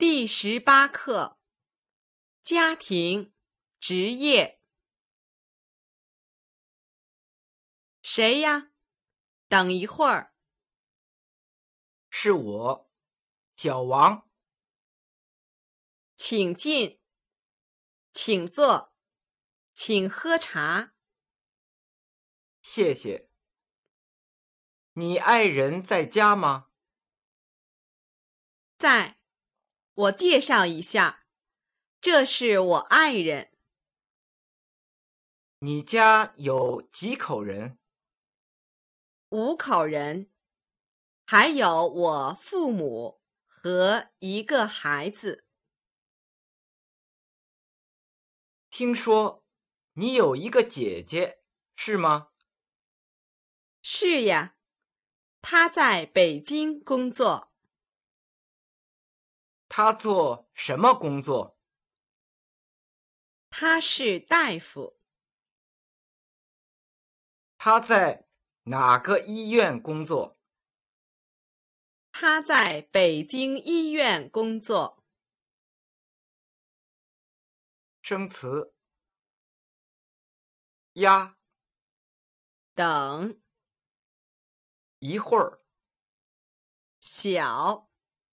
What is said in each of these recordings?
第18课：家庭、职业。谁呀？等一会儿。 是我，小王。 请进，请坐，请喝茶。 谢谢。你爱人在家吗？ 在。我介绍一下，这是我爱人。 你家有几口人 5口人，还有我父母和1个孩子。 听说你有一个姐姐，是吗？ 是呀，她在北京工作。 她做什么工作？ 她是大夫。 她在哪个医院工作？ 她在北京医院工作。 生词：呀， 等， 一会儿， 小，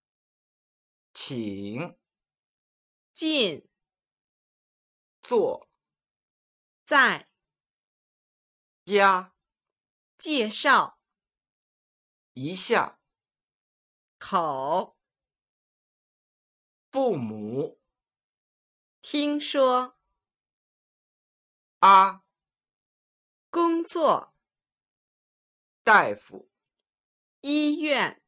请， 进， 做， 在， 家， 介绍， 一下， 口， 父母， 听说， 啊， 工作， 大夫。 医院。